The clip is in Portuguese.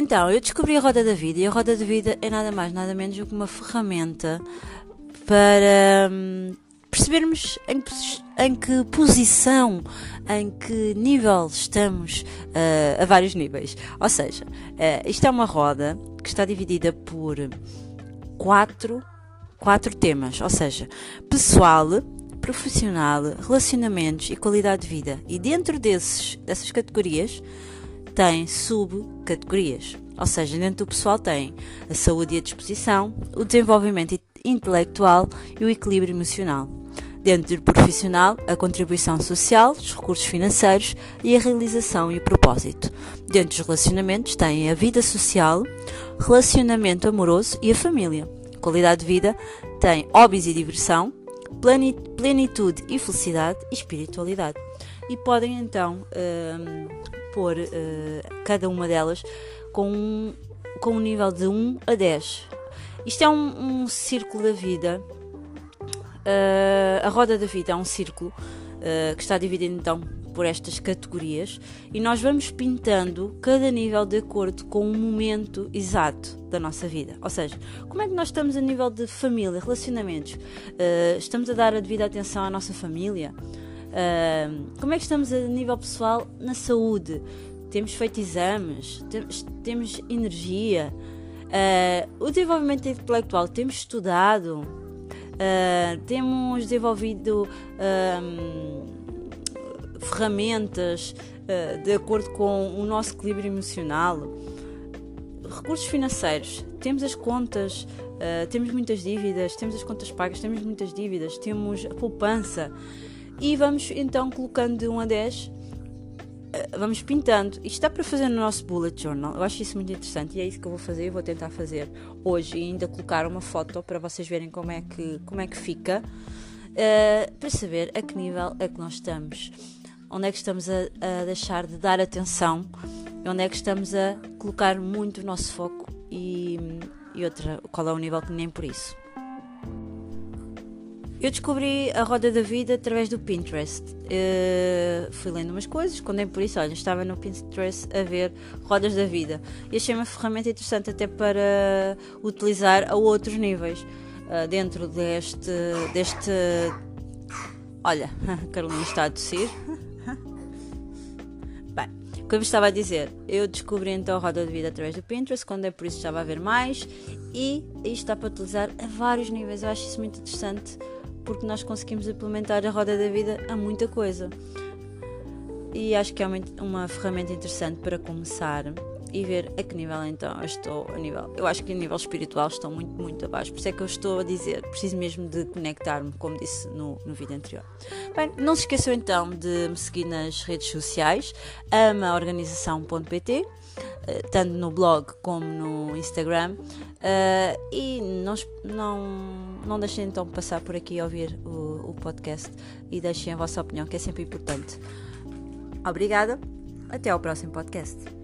Então, eu descobri a Roda da Vida, e a Roda da Vida é nada mais, nada menos do que uma ferramenta para percebermos em que posição, em que nível estamos, a vários níveis. Ou seja, isto é uma roda que está dividida por quatro temas, ou seja, pessoal, profissional, relacionamentos e qualidade de vida. E dentro dessas categorias tem subcategorias. Ou seja, dentro do pessoal tem a saúde e a disposição, o desenvolvimento intelectual e o equilíbrio emocional. Dentro do profissional, a contribuição social, os recursos financeiros e a realização e o propósito. Dentro dos relacionamentos tem a vida social, relacionamento amoroso e a família. Qualidade de vida tem hobbies e diversão, plenitude e felicidade e espiritualidade. E podem então pôr cada uma delas com um nível de 1 a 10. Isto é um círculo da vida. A roda da vida é um círculo que está dividido então por estas categorias, e nós vamos pintando cada nível de acordo com o momento exato da nossa vida. Ou seja, como é que nós estamos a nível de família, relacionamentos? Estamos a dar a devida atenção à nossa família? Como é que estamos a nível pessoal na saúde? Temos feito exames? Temos energia? O desenvolvimento intelectual, temos estudado? Temos desenvolvido ferramentas de acordo com o nosso equilíbrio emocional? Recursos financeiros, temos as contas, temos muitas dívidas, temos as contas pagas, temos muitas dívidas, temos a poupança, e vamos então colocando de 1 a 10, vamos pintando. Isto dá para fazer no nosso bullet journal. Eu acho isso muito interessante e é isso que eu vou fazer. Eu vou tentar fazer hoje e ainda colocar uma foto para vocês verem como é que fica, para saber a que nível é que nós estamos, onde é que estamos a deixar de dar atenção, onde é que estamos a colocar muito o nosso foco e qual é o nível que nem por isso. Eu descobri a Roda da Vida através do Pinterest. Fui lendo umas coisas, quando nem por isso, olha, estava no Pinterest a ver Rodas da Vida e achei uma ferramenta interessante até para utilizar a outros níveis, dentro deste... Olha, a Carolina está a tossir. Bem, como eu estava a dizer, eu descobri então a Roda da Vida através do Pinterest, quando é por isso estava a ver mais, e isto está para utilizar a vários níveis. Eu acho isso muito interessante, porque nós conseguimos implementar a Roda da Vida a muita coisa, e acho que é uma ferramenta interessante para começar e ver a que nível então eu estou a nível. Eu acho que a nível espiritual estou muito, muito abaixo, por isso é que eu estou a dizer, preciso mesmo de conectar-me, como disse no vídeo anterior. Bem, não se esqueçam então de me seguir nas redes sociais, amaorganização.pt, tanto no blog como no Instagram, e não deixem então passar por aqui a ouvir o podcast e deixem a vossa opinião, que é sempre importante. Obrigada, até ao próximo podcast.